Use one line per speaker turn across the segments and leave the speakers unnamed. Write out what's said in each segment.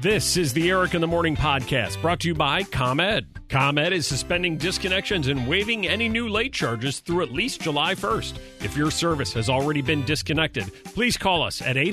This is the Eric in the Morning podcast, brought to you by ComEd. ComEd is suspending disconnections and waiving any new late charges through at least July 1st. If your service has already been disconnected, please call us at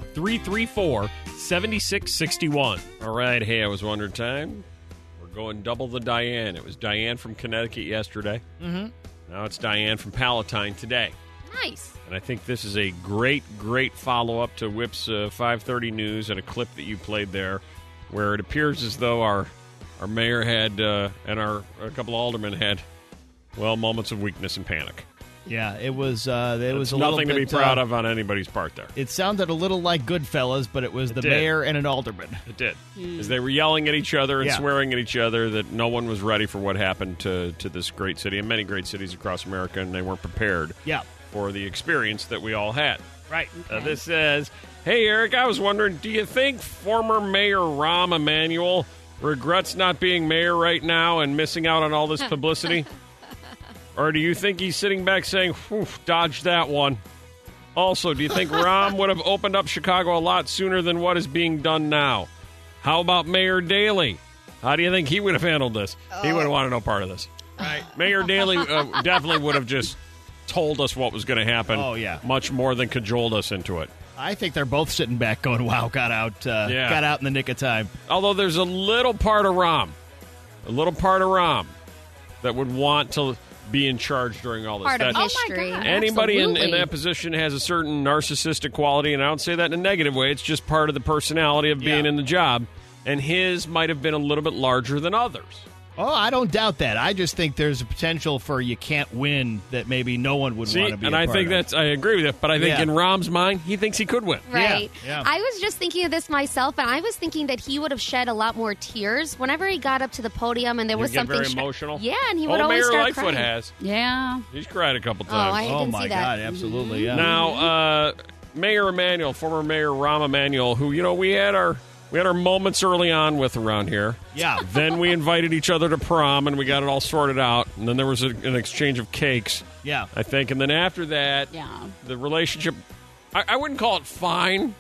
800-334-7661. All right, hey, I was wondering time. We're going double the Diane. It was Diane from Connecticut yesterday.
Mm-hmm.
Now it's Diane from Palatine today.
Nice.
And I think this is a great follow-up to Whip's 5:30 news and a clip that you played there where it appears as though our mayor had and a couple of aldermen had, well, moments of weakness and panic.
Yeah, it was a little
nothing to be
bit,
proud of on anybody's part there.
It sounded a little like Goodfellas, but it was the mayor and an alderman.
It did. As they were yelling at each other and swearing at each other that no one was ready for what happened to this great city and many great cities across America, and they weren't prepared.
Yeah.
For the experience that we all had.
Right.
Okay.
This says, hey, Eric, I was wondering, do you think former Mayor Rahm Emanuel regrets not being mayor right now and missing out on all this publicity? Or do you think he's sitting back saying, whew, dodged that one? Also, do you think Rahm would have opened up Chicago a lot sooner than what is being done now? How about Mayor Daley? How do you think he would have handled this? He wouldn't want no part of this.
Right.
Mayor Daley definitely would have just told us what was going to happen.
Oh, yeah.
Much more than cajoled us into it.
I think they're both sitting back going, wow, got out in the nick of time.
Although there's a little part of Rahm that would want to be in charge during all this.
Part of
That-
history.
Anybody in
Absolutely.
that position has a certain narcissistic quality, and I don't say that in a negative way. It's just part of the personality of being in the job, and his might have been a little bit larger than others.
Oh, I don't doubt that. I just think there's a potential for you can't win that maybe no one would want to be
and
a
I
part
think
of.
I agree with that, but I think in Rahm's mind, he thinks he could win.
Right.
Yeah.
I was just thinking of this myself, and I was thinking that he would have shed a lot more tears whenever he got up to the podium and there was
He'd get
something
very emotional.
Yeah, and he would always
Mayor
start
Lightfoot
crying.
has.
Yeah.
He's cried a couple
Oh,
times.
I didn't
my
see that.
God, absolutely, yeah.
Now, Mayor Emanuel, former Mayor Rahm Emanuel, who, we had our moments early on with around here.
Yeah.
Then we invited each other to prom, and we got it all sorted out. And then there was an exchange of cakes,
Yeah.
I think. And then after that, the relationship, I wouldn't call it fine.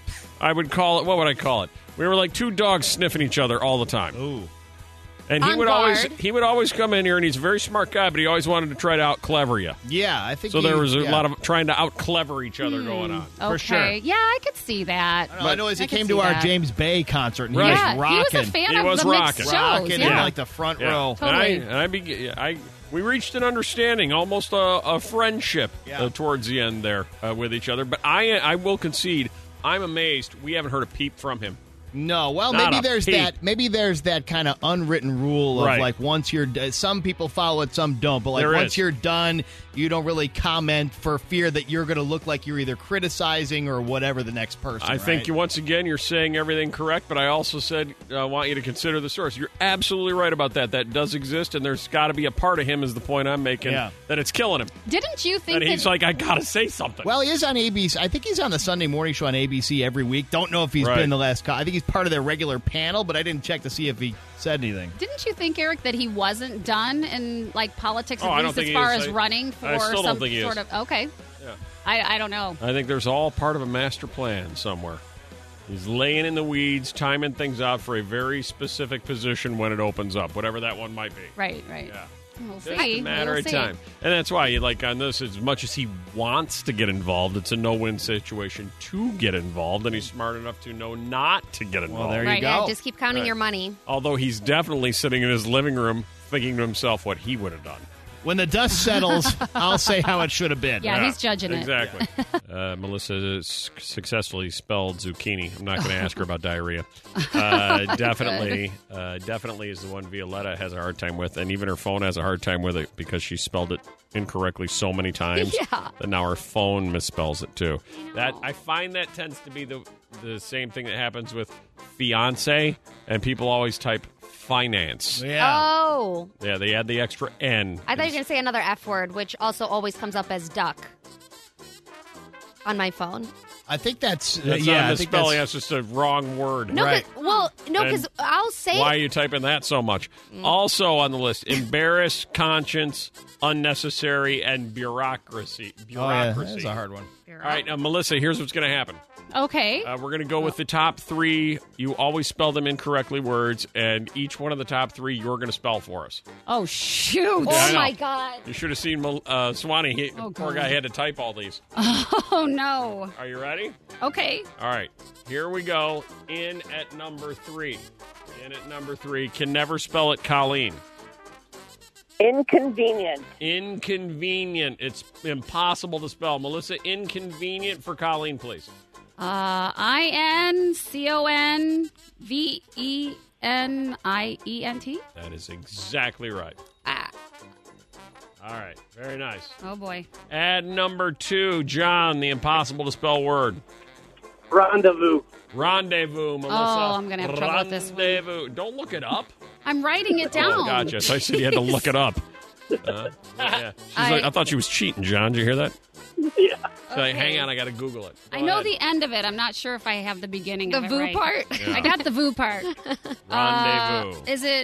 I would call it, what would I call it? We were like two dogs sniffing each other all the time.
Ooh.
And he
On
would
guard.
always come in here, and he's a very smart guy, but he always wanted to try to out-clever you.
Yeah, I think
So there was a lot of trying to out-clever each other going on.
Okay.
For sure.
Yeah, I could see that.
I know as he
I could
came
see
to our
that.
James Bay concert, and
Right.
he
Yeah,
was rocking.
he was a fan
He
of
was
the mixed
rocking.
shows.
Rocking
Yeah.
in like the front row.
Totally.
And we reached an understanding, almost a friendship towards the end there with each other. But I will concede, I'm amazed we haven't heard a peep from him.
No, well,
Not
maybe
a
there's
peep.
that. Maybe there's that kind of unwritten rule of
Right.
like once you're. Some people follow it, some don't. But like
There
once
is.
you're done, you don't really comment for fear that you're going to look like you're either criticizing or whatever the next person.
I think
right?
once again you're saying everything correct, but I also said I want you to consider the source. You're absolutely right about that. That does exist, and there's got to be a part of him is the point I'm making that it's killing him.
Didn't you think
And he's
that
like, I got to say something.
Well, he is on ABC. I think he's on the Sunday morning show on ABC every week. Don't know if he's
Right.
been the last. I think he's part of their regular panel, but I didn't check to see if he said anything.
Didn't you think, Eric, that he wasn't done in like politics,
Oh, I
at
don't
least
think
as
he
far
is.
as running for
I still don't
some
think he
sort
is.
of? Okay,
Yeah.
I don't know.
I think there's all part of a master plan somewhere. He's laying in the weeds, timing things out for a very specific position when it opens up, whatever that one might be.
Right.
Yeah.
We'll
Just
see.
a matter
We'll
of
see.
time. And that's why, like on this, as much as he wants to get involved, it's a no-win situation to get involved, and he's smart enough to know not to get involved.
there you
Right,
go.
yeah, just keep counting
Right.
your money.
Although he's definitely sitting in his living room thinking to himself what he would have done.
When the dust settles, I'll say how it should have been.
Yeah, he's judging it.
Exactly. Melissa successfully spelled zucchini. I'm not going to ask her about diarrhea. Definitely is the one Violetta has a hard time with, and even her phone has a hard time with it because she spelled it incorrectly so many times that now her phone misspells it too. That I find that tends to be the same thing that happens with fiance, and people always type finance.
Yeah.
Oh.
Yeah, they add the extra N.
I thought you were going to say another F word, which also always comes up as duck on my phone.
I think that's,
That's
yeah.
not
I
the
think
spelling.
that's,
That's just a wrong word.
No,
Right.
because I'll say
Why are you typing that so much? Also on the list, embarrass, conscience, unnecessary, and bureaucracy.
oh, yeah, that's a hard one.
girl.
All right, now, Melissa, here's what's going to happen.
Okay.
We're going to go with the top three. You always spell them incorrectly words, and each one of the top three you're going to spell for us.
Oh, shoot.
Yeah, I
Oh
know.
my God.
You should have seen Swanee. Poor
God.
guy had to type all these.
Oh, no.
Are you ready?
Okay.
All right. Here we go. In at number 3. Can never spell it Colleen.
Inconvenient.
Inconvenient. It's impossible to spell. Melissa, inconvenient for Colleen, please.
INCONVENIENT.
That is exactly right.
Ah.
All right. Very nice.
Oh, boy.
At number 2, John, the impossible to spell word.
Rendezvous.
Rendezvous, Melissa.
Oh, I'm gonna have trouble with this one.
Rendezvous. Don't look it up.
I'm writing it down.
Oh, gotcha. So I said you had to look it up. Yeah. I thought she was cheating, John. Did you hear that?
Yeah.
She's like,
Okay.
hang on, I got to Google it. Go
I know
ahead.
the end of it. I'm not sure if I have the beginning
The
of it
VU
right.
part?
Yeah.
I got the VU part.
Rendezvous.
Is it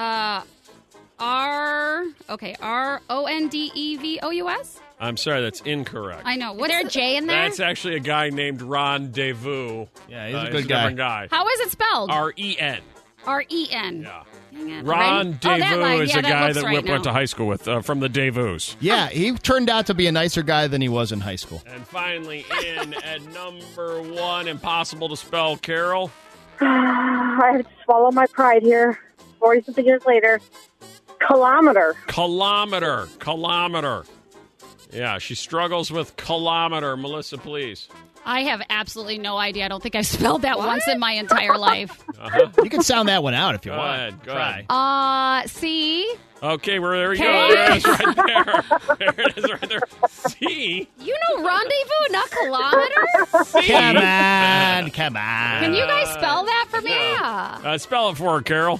RONDEVOUS?
I'm sorry, that's incorrect.
I know.
Is
What's
there a
the-
J in there?
That's actually a guy named Rendezvous.
Yeah, he's a
He's
good
a
guy.
different guy.
How is it spelled?
R-E-N.
REN.
Yeah.
Dang it.
Rendezvous is a guy that Whip went to
high.
high school with from the Devous.
Yeah, he turned out to be a nicer guy than he was in high school.
And finally, in at number 1, impossible to spell, Carol.
I have to swallow my pride here. 40-something years later. Kilometer.
Kilometer. Yeah, she struggles with kilometer. Melissa, please.
I have absolutely no idea. I don't think I've spelled that once in my entire life.
You can sound that one out if you
Go
want.
ahead, go
Try.
ahead.
C.
Okay, there we go.
Okay.
There it is right there. There it is right there. C.
You know rendezvous, not kilometer?
Come on.
Can you guys spell that for me?
Yeah.
Spell it for her, Carol.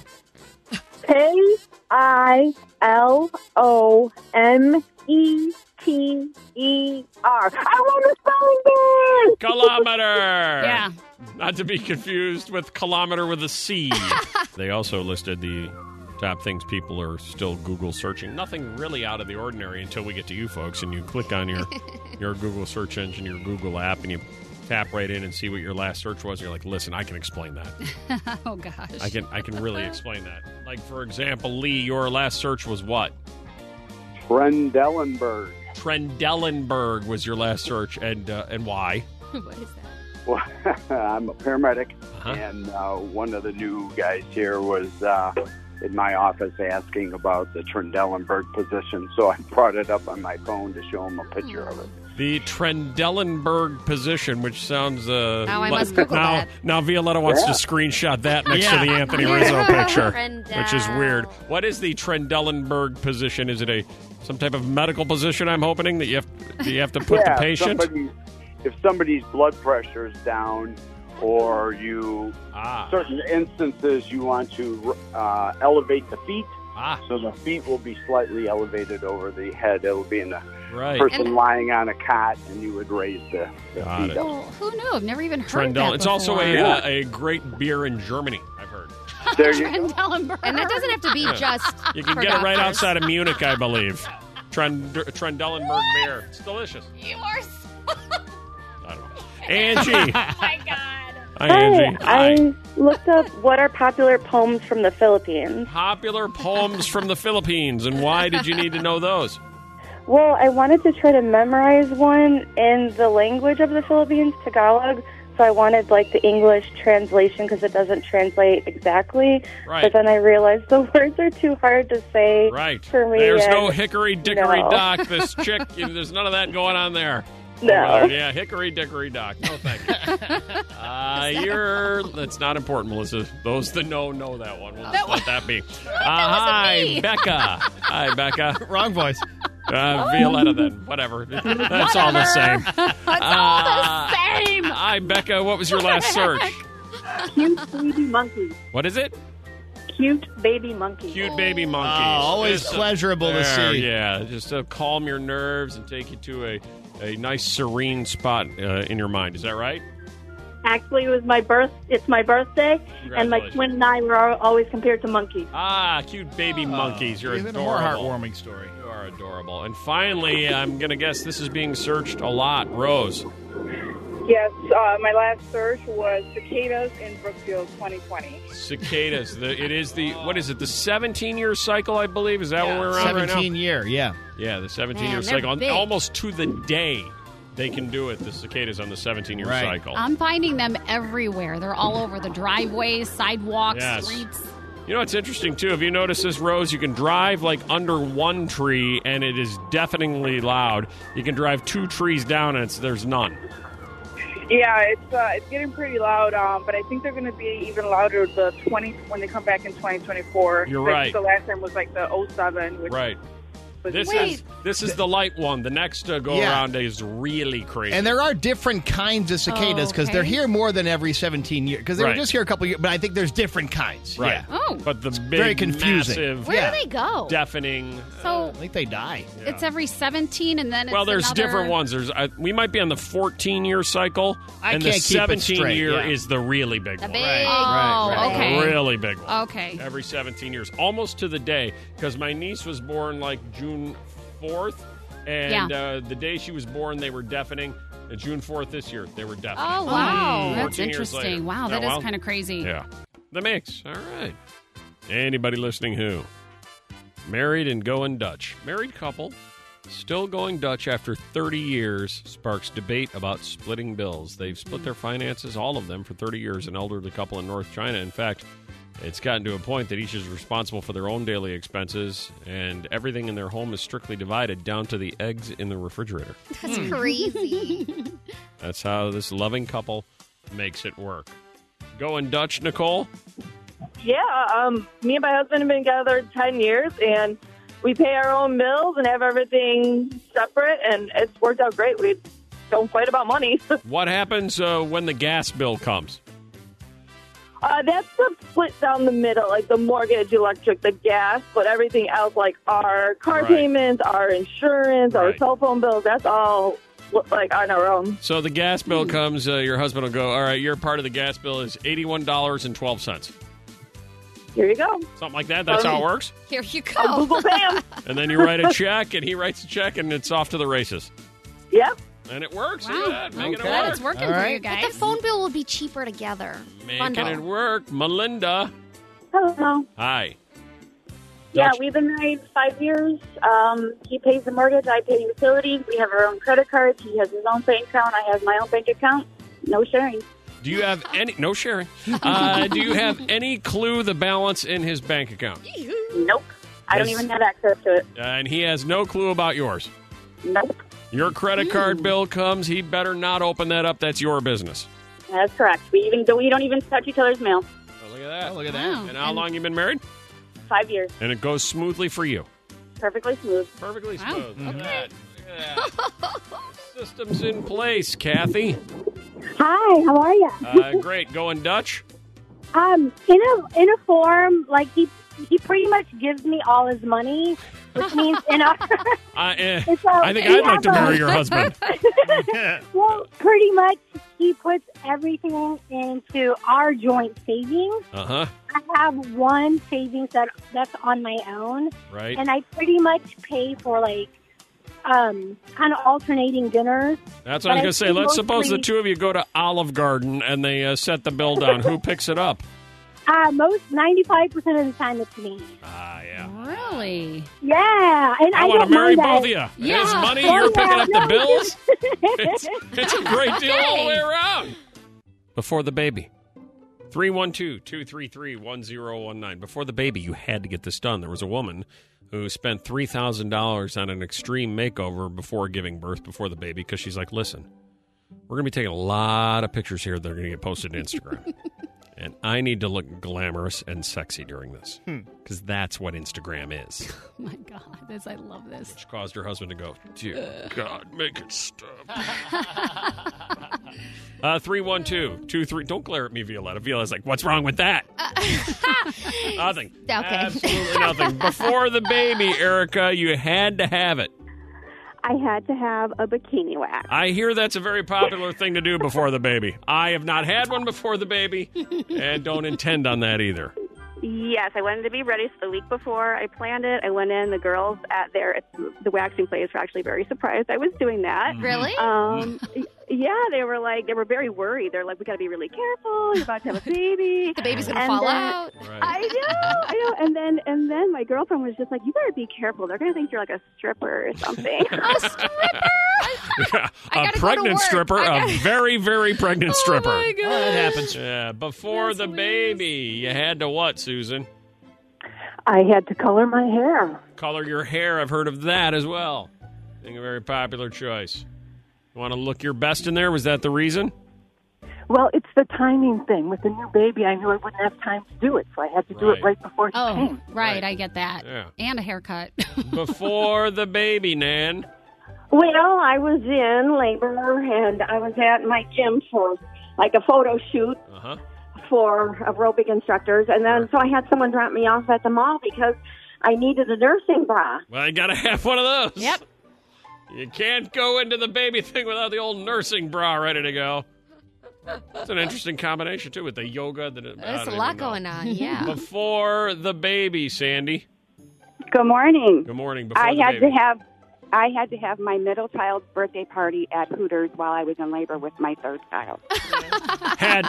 Kilometer. I want a spelling bee.
Kilometer.
Yeah.
Not to be confused with kilometer with a C. They also listed the top things people are still Google searching. Nothing really out of the ordinary until we get to you folks, and you click on your Google search engine, your Google app, and you tap right in and see what your last search was. And you're like, listen, I can explain that.
Oh, gosh.
I can really explain that. Like, for example, Lee, your last search was what?
Trendelenburg.
Trendelenburg was your last search, and why?
What is that?
Well, I'm a paramedic,
Uh-huh.
and one of the new guys here was in my office asking about the Trendelenburg position, so I brought it up on my phone to show him a picture of it.
The Trendelenburg position, which sounds...
Now I must Google that.
Now Violetta wants
Yeah.
to screenshot that next
Yeah.
to the Anthony Rizzo picture,
Trendel.
which is weird. What is the Trendelenburg position? Is it some type of medical position, I'm hoping, that you have to put the patient?
If somebody's blood pressure is down, or certain instances you want to elevate the feet, so the feet will be slightly elevated over the head. It will be in the
Right.
person lying on a cot, and you would raise the
Got
feet
it.
up.
Well, who knew? I've never even heard
Trendel.
that
It's also
before.
a great beer in Germany, I've heard.
There you go.
Trendelenburg.
And that doesn't have to be just
You can
for
get it right
doctors.
outside of Munich, I believe. Trendelenburg beer. It's delicious.
You are so...
I don't know. Angie.
Oh, my God.
Hi, Angie.
I looked up what are popular poems from the Philippines.
Popular poems from the Philippines, and why did you need to know those?
Well, I wanted to try to memorize one in the language of the Philippines, Tagalog. So I wanted like the English translation because it doesn't translate exactly.
Right.
But then I realized the words are too hard to say
Right.
for me.
There's no
and-
hickory dickory
No.
dock. This chick, there's none of that going on there.
No.
Yeah, hickory dickory dock. No, thank you. That's not important, Melissa. Those that know that one. We'll just let that be. Hi,
me.
Becca. Hi, Becca.
Wrong voice.
Violetta, then. Whatever. That's all the same.
Same.
Hi, Becca. What was your last search?
Cute baby monkey.
What is it?
Cute baby monkey.
Cute baby monkeys.
Always
Just,
pleasurable to
there,
see.
Yeah, just to calm your nerves and take you to a nice serene spot in your mind. Is that right?
Actually, it's my birthday, and my twin and I were always compared to monkeys.
Cute baby monkeys. You're
Even
adorable.
a more heartwarming story.
You are adorable. And finally, I'm going to guess this is being searched a lot. Rose.
Yes, my last search was cicadas in Brookfield 2020.
Cicadas. It is the 17-year cycle, I believe? Is that what we're on right now?
17-year, yeah.
Yeah, the 17-year cycle.
big.
Almost to the day they can do it, the cicadas on the 17-year cycle.
I'm finding them everywhere. They're all over the driveways, sidewalks, streets.
You know what's interesting, too? Have you noticed this, Rose? You can drive, under one tree, and it is deafeningly loud. You can drive 2 trees down, and there's none.
Yeah, it's getting pretty loud, but I think they're going to be even louder when they come back in 2024.
You're right.
I think the last time was the 07. Which
Right.
was
This is the light one. The next go-around is really crazy.
And there are different kinds of cicadas because they're here more than every 17 years. Because they were just here a couple years, but I think there's different kinds.
Right.
Yeah.
Oh.
But the big,
very confusing.
massive,
Where do they go?
deafening...
So
I think they die.
it's every 17, and then it's
there's
another...
different ones. We might be on the 14-year cycle,
I
and the
can't keep it straight,
17-year
yeah.
is the really big one.
big
Oh, okay.
Really big one.
Okay.
Every 17 years, almost to the day, because my niece was born June 4th, and the day she was born, they were deafening. June 4th this year, they were deafening.
Oh, wow.
14
That's
years
interesting.
later.
Wow, that is kind of crazy.
Yeah. The mix. All right. Anybody listening who? Married and going Dutch. Married couple, still going Dutch after 30 years, sparks debate about splitting bills. They've split their finances, all of them, for 30 years, an elderly couple in North China. In fact, it's gotten to a point that each is responsible for their own daily expenses, and everything in their home is strictly divided down to the eggs in the refrigerator.
That's crazy.
That's how this loving couple makes it work. Going Dutch, Nicole?
Yeah, me and my husband have been together 10 years, and we pay our own bills and have everything separate, and it's worked out great. We don't fight about money.
What happens when the gas bill comes?
That's split down the middle, like the mortgage, electric, the gas, but everything else, like our car payments, our insurance, our cell phone bills, that's all on our own.
So the gas bill comes, your husband will go, all right, your part of the gas bill is $81.12.
Here you go.
Something like that. That's how it works.
Here you go.
I'll Google pay him.
And then you write a check, and he writes a check, and it's off to the races.
Yep.
And it works.
Wow.
Look at that. Making it
Glad
work.
it's working
All
for
right.
you guys.
But the phone bill will be cheaper together.
Making
Bundle.
it work. Melinda.
Hello.
Hi.
Yeah,
Dutch-
we've been married 5 years. He pays the mortgage, I pay utilities. We have our own credit cards. He has his own bank account. I have my own bank account. No sharing.
Do you have any... No sharing. Do you have any clue the balance in his bank account?
Nope. I don't
Yes.
even have access to it.
And he has no clue about yours.
Nope.
Your credit card bill comes, he better not open that up. That's your business.
That's correct. We don't even touch each other's mail.
Oh, look at that.
Oh, look at
Wow.
And how long you been married?
5 years.
And it goes smoothly for you.
Perfectly smooth.
Perfectly
Wow.
smooth. Look at that. Look at that. Systems in place, Kathy.
Hi, how are you?
Great. Going Dutch?
In a form, like he pretty much gives me all his money, which means
I think I'd like to marry your husband.
well, pretty much he puts everything into our joint savings.
Uh-huh.
I have one savings that's on my own,
Right.
and I pretty much pay for kind of alternating dinners.
That's what I was going to say. Let's suppose the two of you go to Olive Garden and they set the bill down. Who picks it up?
95% of the time it's me.
Ah, yeah.
Really?
Yeah, and
I
I
want to
don't
marry
mind
both of
that.
you.
Yeah.
His money,
Oh,
you're picking
yeah,
up the
no.
bills. It's a great deal all the way around. Before the baby. 312-233-1019. Before the baby, you had to get this done. There was a woman who spent $3,000 on an extreme makeover before giving birth, before the baby, because she's like, listen, we're going to be taking a lot of pictures here that are going to get posted to Instagram. And I need to look glamorous and sexy during this, because that's what Instagram is.
Oh, my God. I love this.
Which caused her husband to go, dear God, make it stop. 312-23. Don't glare at me, Violetta. Violetta's like, what's wrong with that? Nothing.
Okay.
Absolutely nothing. Before the baby, Erica, you had to have it.
I had to have a bikini wax.
I hear that's a very popular thing to do before the baby. I have not had one before the baby and don't intend on that either.
Yes, I wanted to be ready. So the week before I planned it, I went in. The girls at the waxing place were actually very surprised I was doing that.
Really?
Yeah, they were very worried. They're like, we got to be really careful. You're about to have a baby.
The baby's going to fall out.
Right.
I know. And then my girlfriend was just like, you better be careful. They're going to think you're like a stripper or something.
A stripper?
A pregnant stripper, a very, very pregnant stripper.
Oh, my God.
That happens.
Yeah, before the baby, you had to what, Susan?
I had to color my hair.
Color your hair. I've heard of that as well. I think a very popular choice. You want to look your best in there? Was that the reason?
Well, it's the timing thing. With the new baby, I knew I wouldn't have time to do it, so I had to do it right before she came.
Right, I get that.
Yeah.
And a haircut.
Before the baby, Nan.
Well, I was in labor, and I was at my gym for like a photo shoot for aerobic instructors, and then so I had someone drop me off at the mall because I needed a nursing bra.
Well, you got to have one of those.
Yep.
You can't go into the baby thing without the old nursing bra ready to go. It's an interesting combination, too, with the yoga.
There's a lot going on, yeah.
Before the baby, Sandy.
Good morning.
Good morning. Before
I
the
had
baby.
I had to have my middle child's birthday party at Hooters while I was in labor with my third child.
Had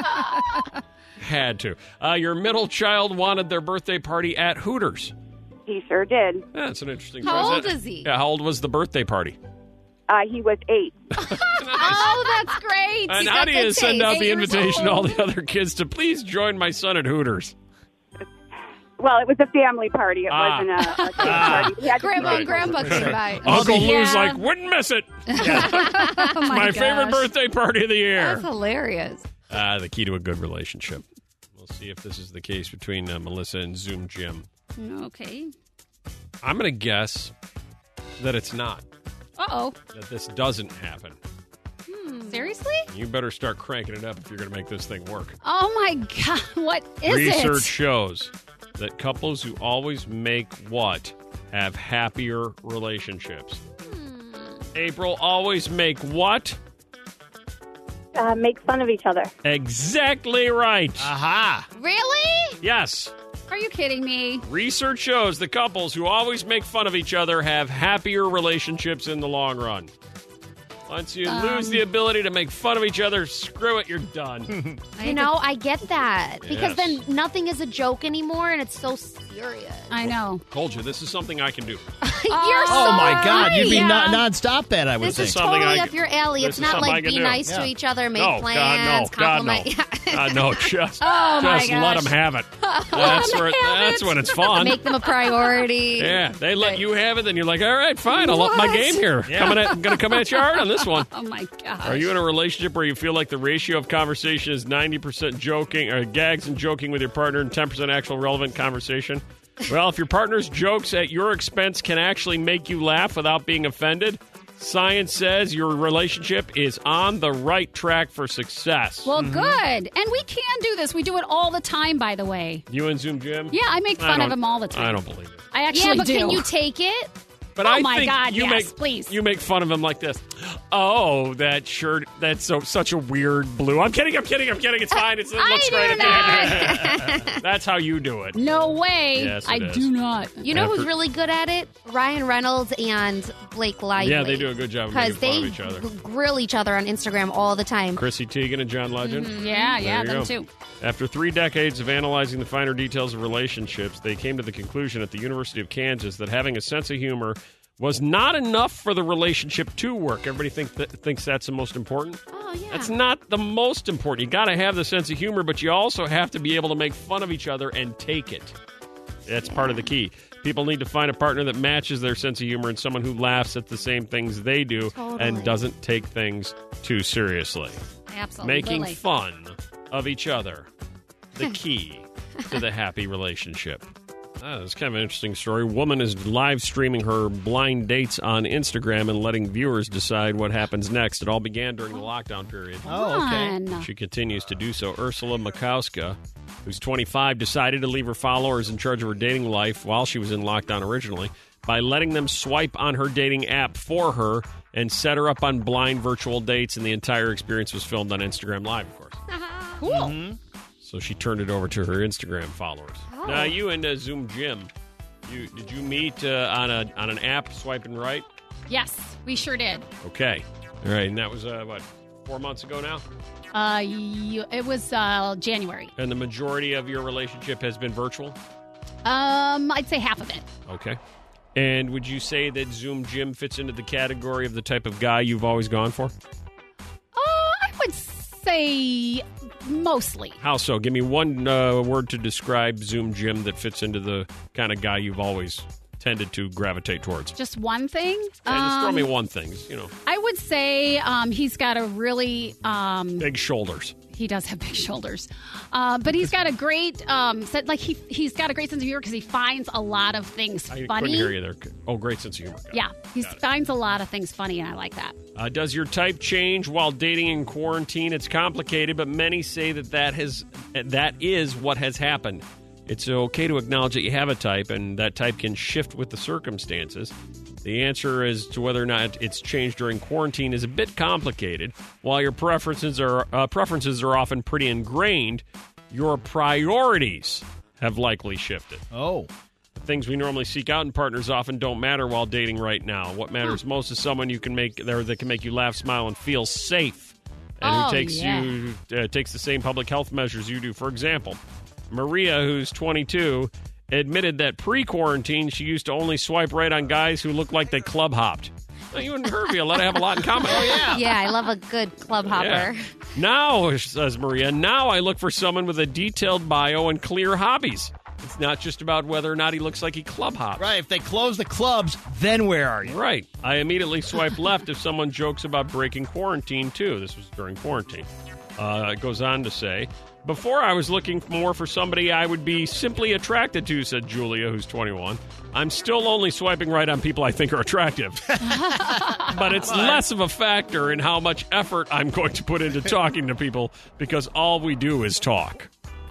to. Your middle child wanted their birthday party at Hooters.
He sure did.
Yeah, that's an interesting
How
choice.
old is he?
Yeah, how old was the birthday party?
He was 8.
Oh, that's great.
And
He's
how
got
do you
good
send
taste.
out the
8 years
invitation to all
old.
the other kids to please join my son at Hooters?
Well, it was a family party. It wasn't a kid party. We had to
Grandma
keep
and
it-
Grandpa came by.
Uncle
Yeah.
Lou's like, wouldn't miss it.
Oh,
My favorite
gosh.
birthday party of the year.
That's hilarious.
The key to a good relationship. We'll see if this is the case between Melissa and Zoom Jim.
Okay.
I'm going to guess that it's not.
Uh-oh.
That this doesn't happen.
Seriously?
You better start cranking it up if you're going to make this thing work.
Oh, my God. What is
Research
it?
shows that couples who always make what have happier relationships. April, always make what?
make fun of each other.
Exactly right.
Aha.
Really?
Yes.
Are you kidding me?
Research shows that couples who always make fun of each other have happier relationships in the long run. Once you lose the ability to make fun of each other, screw it, you're done.
I get that. Because
Yes.
then nothing is a joke anymore and it's so serious.
I know.
Told you, this is something I can do.
You're so
Oh, my God. You'd be
right.
non-stop that, I would
This
think.
is
something
totally
I
up your alley.
this
It's
is
not
something I
like
can
be
do.
nice to each other, make plans, compliment.
God, no. Just
Oh, my
let
gosh.
them have it. That's when it's fun.
Make them a priority.
Yeah, they let you have it, then you're like, all right, fine, I'll up my game here.
Yeah.
I'm going to come at you hard on this one.
Oh, my gosh.
Are you in a relationship where you feel like the ratio of conversation is 90% joking or gags and joking with your partner and 10% actual relevant conversation? Well, if your partner's jokes at your expense can actually make you laugh without being offended, science says your relationship is on the right track for success.
Well, good. And we can do this. We do it all the time, by the way.
You and Zoom Jim?
Yeah, I make fun of him all the time.
I don't believe it.
I actually
Yeah, but
do.
can you take it?
But
Oh,
I
my
think
God,
you
yes, please.
You make fun of him like this. Oh, that shirt, that's such a weird blue. I'm kidding. It's fine. It looks great. That's how you do it.
No way.
Yes,
I
it is.
do not.
You know who's really good at it? Ryan Reynolds and Blake Lively.
Yeah, they do a good job of making fun of each other.
grill each other on Instagram all the time.
Chrissy Teigen and John Legend.
Yeah,
There you
them
go.
too.
After 3 decades of analyzing the finer details of relationships, they came to the conclusion at the University of Kansas that having a sense of humor was not enough for the relationship to work. Everybody thinks that's the most important.
Oh, yeah.
That's not the most important. You got to have the sense of humor, but you also have to be able to make fun of each other and take it. That's part of the key. People need to find a partner that matches their sense of humor and someone who laughs at the same things they do and doesn't take things too seriously.
Absolutely.
Making fun of each other, the key to the happy relationship. It's kind of an interesting story. Woman is live streaming her blind dates on Instagram and letting viewers decide what happens next. It all began during the lockdown period.
Oh, okay.
Fun.
She continues to do so. Ursula Makowska, who's 25, decided to leave her followers in charge of her dating life while she was in lockdown originally. by letting them swipe on her dating app for her and set her up on blind virtual dates, and the entire experience was filmed on Instagram Live, of course.
Cool.
Mm-hmm.
So she turned it over to her Instagram followers.
Oh.
Now, you and Zoom Jim, did you meet on an app swiping right?
Yes, we sure did.
Okay. All right. And that was, 4 months ago now?
It was January.
And the majority of your relationship has been virtual?
I'd say half of it.
Okay. And would you say that Zoom Jim fits into the category of the type of guy you've always gone for?
I would say mostly.
How so? Give me one word to describe Zoom Jim that fits into the kind of guy you've always tended to gravitate towards.
Just one thing?
Just throw me one thing,
I would say he's got a really...
big shoulders.
He does have big shoulders. But he's got a great he's got a great sense of humor because he finds a lot of things funny.
I couldn't hear you there. Oh, great sense of humor.
He finds a lot of things funny, and I like that.
Does your type change while dating in quarantine? It's complicated, but many say that is what has happened. It's okay to acknowledge that you have a type, and that type can shift with the circumstances. The answer as to whether or not it's changed during quarantine is a bit complicated. While your preferences are often pretty ingrained, your priorities have likely shifted.
Oh.
The things we normally seek out in partners often don't matter while dating right now. What matters most is someone you can make that can make you laugh, smile, and feel safe, and who takes the same public health measures you do. For example, Maria, who's 22, admitted that pre-quarantine she used to only swipe right on guys who looked like they club hopped. Now, you and her, Violetta, have a lot in common.
Oh, yeah.
Yeah, I love a good club hopper.
Yeah. Now, says Maria, I look for someone with a detailed bio and clear hobbies. It's not just about whether or not he looks like he club hops.
Right. If they close the clubs, then where are you?
Right. I immediately swipe left if someone jokes about breaking quarantine, too. This was during quarantine. It goes on to say, before I was looking more for somebody I would be simply attracted to, said Julia, who's 21. I'm still only swiping right on people I think are attractive. But it's less of a factor in how much effort I'm going to put into talking to people because all we do is talk.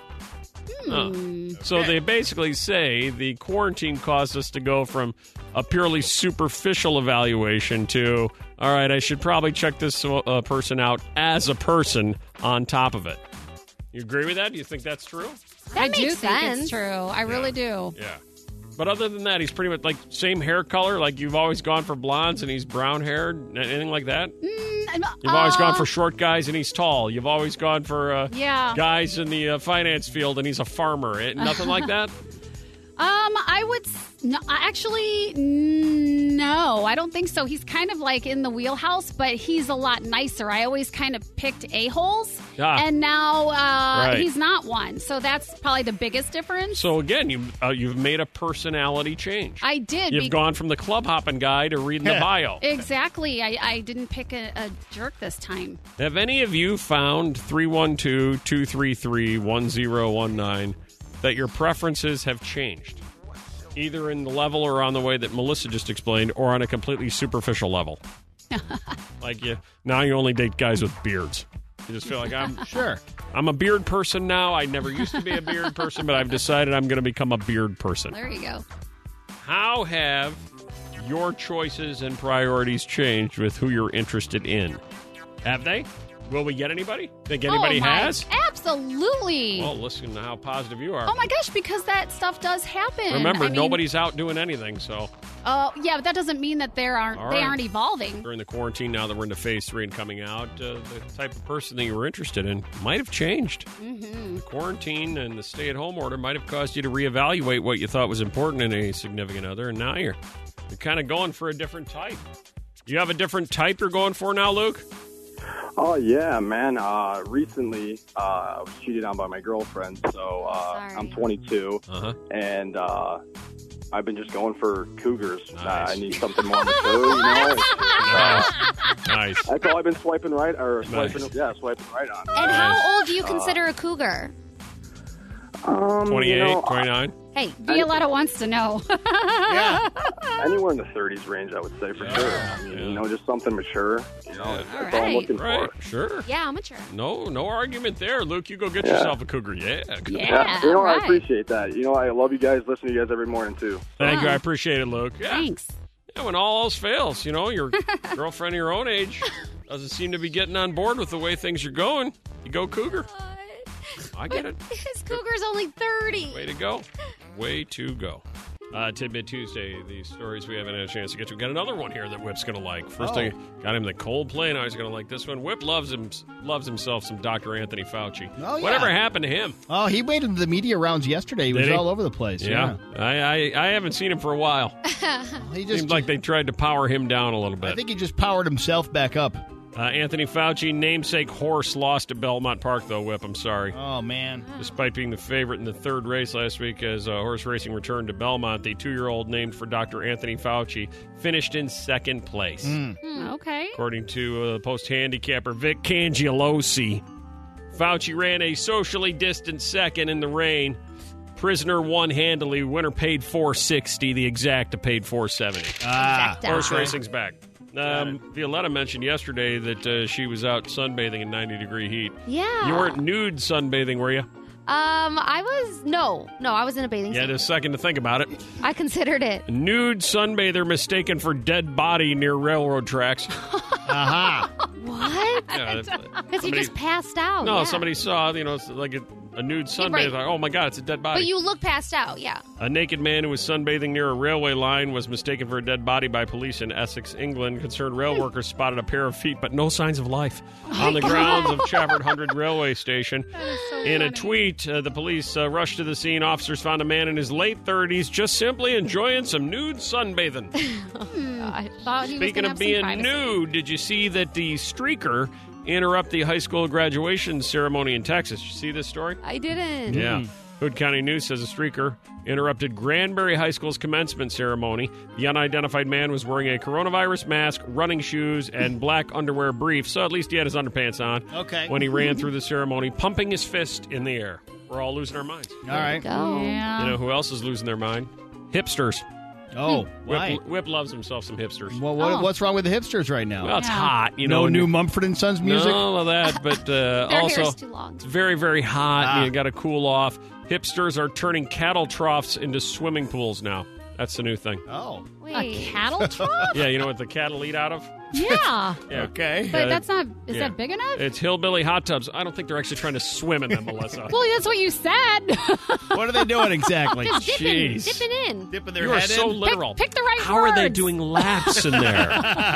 So they basically say the quarantine caused us to go from a purely superficial evaluation to, all right, I should probably check this person out as a person on top of it. You agree with that? Do you think that's true?
I do think it's true. I really do.
Yeah. But other than that, he's pretty much like same hair color. Like you've always gone for blondes and he's brown haired. Anything like that? You've always gone for short guys and he's tall. You've always gone for guys in the finance field and he's a farmer. Nothing like that?
I would no, actually no, I don't think so. He's kind of like in the wheelhouse, but he's a lot nicer. I always kind of picked a-holes, and now he's not one. So that's probably the biggest difference.
So again, you've made a personality change.
I did.
You've gone from the club hopping guy to reading the bio.
Exactly. I didn't pick a jerk this time.
Have any of you found 312-233-1019 that your preferences have changed? Either in the level or on the way that Melissa just explained, or on a completely superficial level. Like now you only date guys with beards. You just feel like I'm a beard person now. I never used to be a beard person, but I've decided I'm going to become a beard person.
There you go.
How have your choices and priorities changed with who you're interested in? Have they? Will we get anybody? Think anybody has?
Absolutely.
Well, listen to how positive you are.
Oh, my gosh, because that stuff does happen.
Remember, nobody's out doing anything, so.
Yeah, but that doesn't mean that they aren't evolving.
During the quarantine, now that we're into phase 3 and coming out, the type of person that you were interested in might have changed. Mm-hmm. The quarantine and the stay-at-home order might have caused you to reevaluate what you thought was important in a significant other, and now you're kind of going for a different type. You have a different type you're going for now, Luke?
Oh, yeah, man. Recently, I was cheated on by my girlfriend, so I'm 22, and I've been just going for cougars.
Nice.
I need something more mature, you know?
Nice.
That's all I've been swiping right on.
And how old do you consider a cougar?
28, 29?
Hey, Violetta wants to know.
Yeah. Anywhere in the 30s range, I would say, for sure. I mean, just something mature. That's all I'm looking for.
Sure.
Yeah, mature.
No argument there. Luke, you go get yourself a cougar. Yeah.
I appreciate that. I love you guys. Listen to you guys every morning, too.
Thank you. I appreciate it, Luke. Yeah.
Thanks.
Yeah, when all else fails, your girlfriend your own age doesn't seem to be getting on board with the way things are going. You go cougar. I get it.
His cougar's only 30.
Way to go. Way to go. Tidbit Tuesday, the stories we haven't had a chance to get to. We got another one here that Whip's going to like. First, I got him the Coldplay, now he's going to like this one. Whip loves himself some Dr. Anthony Fauci.
Oh, yeah.
Whatever happened to him?
Oh, he made it to the media rounds yesterday. He was all over the place.
Yeah. I haven't seen him for a while.
He just
seemed like they tried to power him down a little bit.
I think he just powered himself back up.
Anthony Fauci, namesake horse, lost at Belmont Park, though, Whip. I'm sorry.
Oh, man.
Despite being the favorite in the third race last week as horse racing returned to Belmont, the 2-year-old named for Dr. Anthony Fauci finished in second place.
Okay.
According to post-handicapper Vic Cangialosi, Fauci ran a socially distant second in the rain. Prisoner won handily. Winner paid $460. The exacta paid $470. Horse racing's back. Violetta mentioned yesterday that she was out sunbathing in 90-degree heat.
Yeah.
You weren't nude sunbathing, were you?
I was no, I was in a bathing suit.
You had a second to think about it.
I considered it.
Nude sunbather mistaken for dead body near railroad tracks.
Aha.
What? Because he just passed out.
No, somebody saw, like a nude sunbather.
Right.
Like, oh my God, it's a dead body.
But you look passed out, yeah.
A naked man who was sunbathing near a railway line was mistaken for a dead body by police in Essex, England. Concerned rail workers spotted a pair of feet, but no signs of life on the grounds of Trafford 100 railway station. In a tweet, the police rushed to the scene. Officers found a man in his late 30s just simply enjoying some nude sunbathing.
I thought he
Speaking
was
of being nude, did you see that the streaker interrupt the high school graduation ceremony in Texas? Did you see this story?
I didn't.
Yeah. Hood County News says a streaker interrupted Granbury High School's commencement ceremony. The unidentified man was wearing a coronavirus mask, running shoes, and black underwear briefs, so at least he had his underpants on.
Okay.
When he ran through the ceremony, pumping his fist in the air. We're all losing our minds.
All right.
Yeah.
You know who else is losing their mind? Hipsters.
Oh, why?
Whip loves himself some hipsters.
Well, what's wrong with the hipsters right now?
Well, it's hot.
No new Mumford & Sons music?
No, of that, but also
hair's too long.
It's very, very hot. You got to cool off. Hipsters are turning cattle troughs into swimming pools now. That's the new thing.
Oh.
Wait.
A cattle trough?
Yeah, you know what the cattle eat out of?
Yeah.
Okay.
But that's not, is that big enough?
It's hillbilly hot tubs. I don't think they're actually trying to swim in them, Melissa.
Well, that's what you said.
What are they doing exactly?
Just dipping in.
Dipping their
You are
head
so
in?
literal.
Pick the right
How
words.
are they doing laps in there?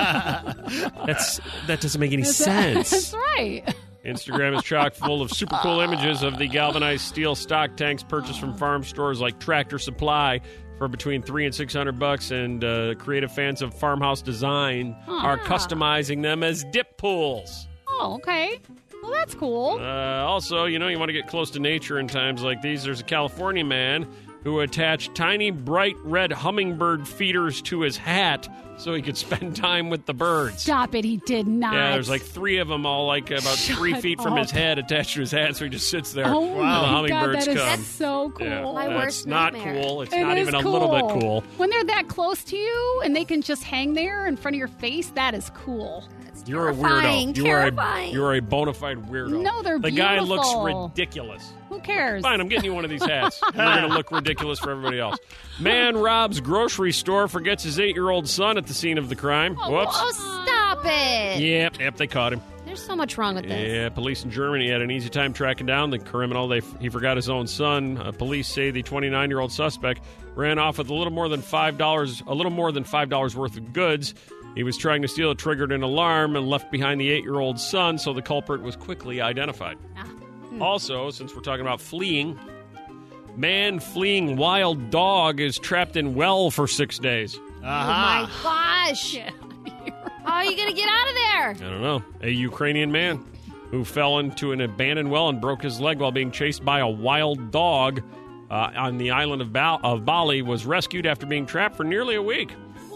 That doesn't make any sense.
That's right.
Instagram is chock full of super cool images of the galvanized steel stock tanks purchased from farm stores like Tractor Supply for between $300 and $600, and creative fans of farmhouse design are customizing them as dip pools.
Oh, okay. Well, that's cool.
Also, you want to get close to nature in times like these. There's a California man who attached tiny, bright red hummingbird feeders to his hat so he could spend time with the birds.
Stop it. He did not.
Yeah, there's like 3 of them all like about 3 feet from his head attached to his hat, so he just sits there.
Oh,
The
my
hummingbirds
God,
come.
that's so cool.
Yeah,
My
that's
worst
not
nightmare.
cool. It's
It
not
is
even a little bit cool.
When they're that close to you and they can just hang there in front of your face, that is cool.
You're a
Terrifying,
weirdo.
terrifying.
You are a bona fide weirdo.
No, they're
The guy looks
beautiful.
ridiculous.
Who cares?
Fine, I'm getting you one of these hats. You're going to look ridiculous for everybody else. Man robs grocery store, forgets his 8-year-old son at the scene of the crime. Whoops.
Oh, stop it.
Yep, they caught him.
There's so much wrong with this.
Yeah, police in Germany had an easy time tracking down the criminal. He forgot his own son. Police say the 29-year-old suspect ran off with a little more than $5 worth of goods. He was trying to steal, triggered an alarm, and left behind the 8-year-old son, so the culprit was quickly identified. Also, since we're talking about fleeing, man fleeing wild dog is trapped in well for 6 days.
Oh, my gosh. How are you going to get out of there?
I don't know. A Ukrainian man who fell into an abandoned well and broke his leg while being chased by a wild dog on the island of Bali was rescued after being trapped for nearly a week.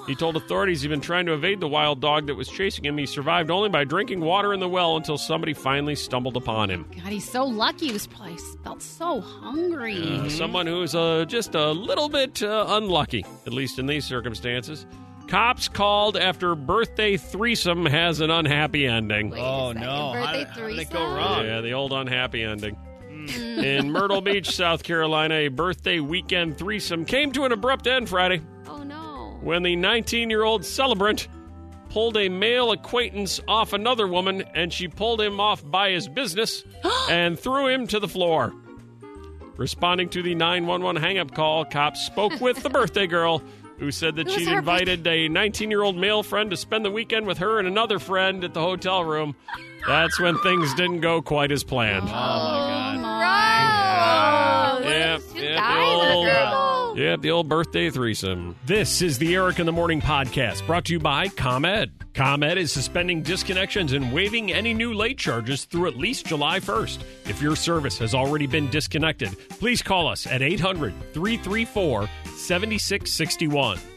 He told authorities he'd been trying to evade the wild dog that was chasing him. He survived only by drinking water in the well until somebody finally stumbled upon him.
God, he's so lucky. He was probably felt so hungry.
Someone who's just a little bit unlucky, at least in these circumstances. Cops called after birthday threesome has an unhappy ending.
Oh, no. How did it go wrong?
Yeah, the old unhappy ending. In Myrtle Beach, South Carolina, a birthday weekend threesome came to an abrupt end Friday.
Oh, no.
When the 19-year-old celebrant pulled a male acquaintance off another woman, and she pulled him off by his business and threw him to the floor. Responding to the 911 hang-up call, cops spoke with the birthday girl, who said that she'd invited a 19-year-old male friend to spend the weekend with her and another friend at the hotel room. That's when things didn't go quite as planned.
Oh, my God.
The old birthday threesome. This is the Eric in the Morning podcast, brought to you by ComEd. ComEd is suspending disconnections and waiving any new late charges through at least July 1st. If your service has already been disconnected, please call us at 800-334-7661.